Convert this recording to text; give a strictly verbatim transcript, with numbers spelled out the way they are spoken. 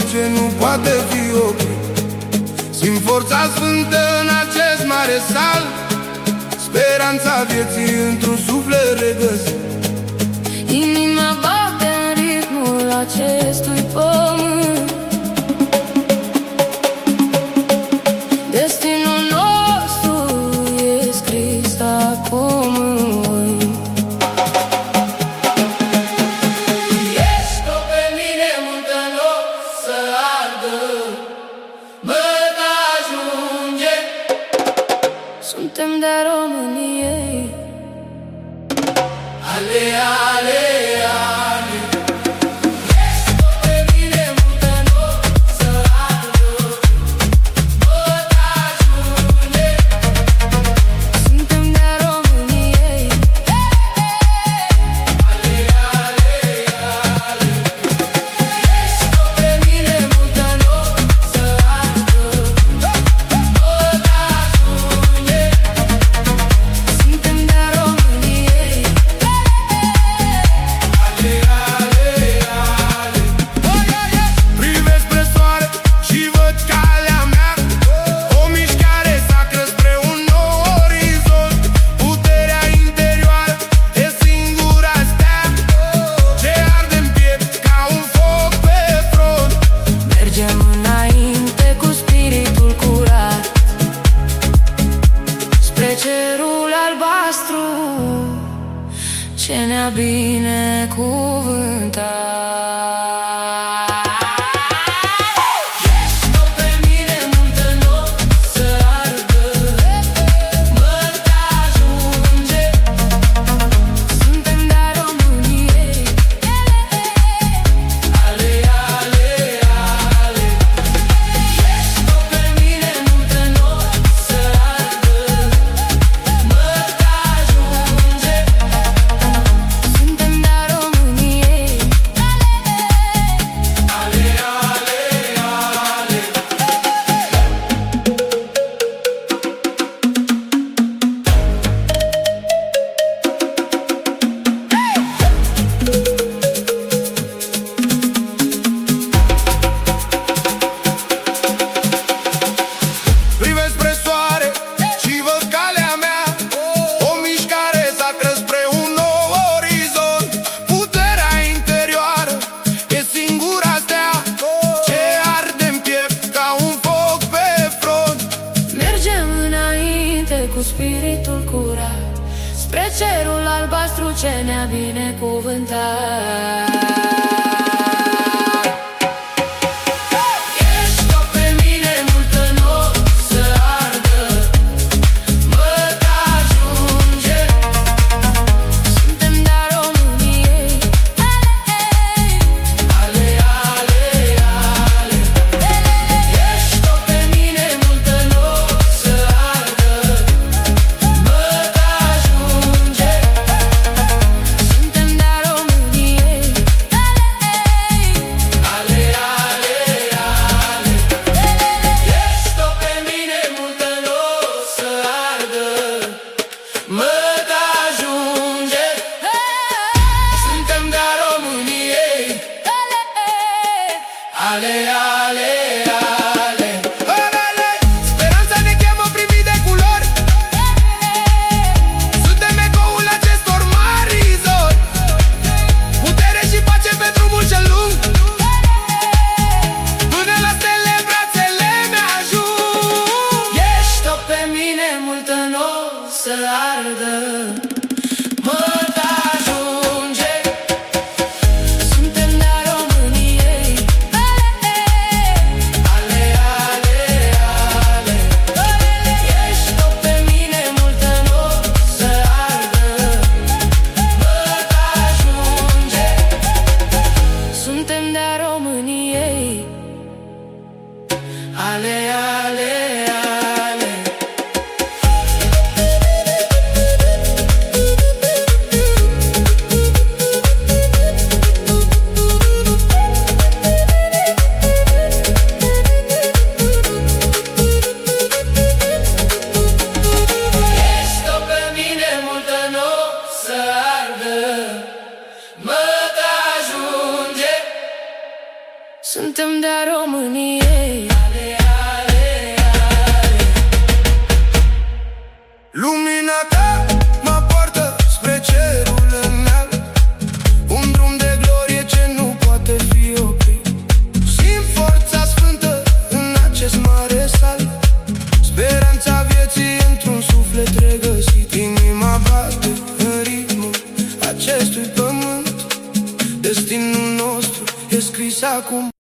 ce nu poate fi oprit. Simt forța sfântă în acest mare sal, speranța vieții într-un suflet regăsit. Inima bate în ritmul acestui pământ. Destinul nostru e scris acum în voi. Ești-o pe mine multă în loc să ardă, mă ajunge. Suntem de-a României. Ale, ale, ale. Ești-o pe mine multă în loc să ardă, mă ajunge. Suntem de-a României. Ale, ale, ale. Ești-o pe mine multă în loc să ardă, mă ajunge. Suntem de-a României. Ale, ale, ale. Privesc spre soare și văd calea mea, o mișcare sacră spre un nou orizont. Puterea interioară e singura stea ce arde-n piept ca un foc pe front. Mergem înainte cu spiritul curat, spre cerul albastru ce ne-a binecuvântat. Ești-o pe mine multă în loc să ardă, mă ajunge. Suntem de-a României. Ale, ale, ale. Ești-o pe mine multă în loc să ardă, mă ajunge. Suntem de-a României. Ale, ale, ale. Privesc spre soare și văd calea mea, o mișcare sacră spre un nou orizont. Puterea interioară e singura stea ce arde-n piept ca un foc pe front. Mergem înainte cu spiritul curat, spre cerul albastru ce ne-a binecuvântat. Ești-o pe mine multă în loc să ardă, mă ajunge. Suntem de-a României. Ale, ale, ale. Ești-o pe mine multă în loc să ardă, mă ajunge. Suntem de-a României. Ale, ale, ale. Ești-o pe mine multă în loc să ardă, mă ajunge. Suntem de-a României. Ale, ale, ale. Alele, speranța ne cheamă primit de culori. Suntem ecoul acestor mari izori. Putere și pace pe drumul cel lung, până la stele brațele mi-ajung. Ești-o pe mine multă în loc să ardă, mă ajunge. Suntem de-a României. suntem de-a României. Lumina ta mă poartă spre cerul înalt, un drum de glorie ce nu poate fi oprit. Simt forța sfântă în acest mare sal, speranța vieții într-un suflet regăsit. Inima bate în ritmul acestui pământ, destinul nostru e scris acum.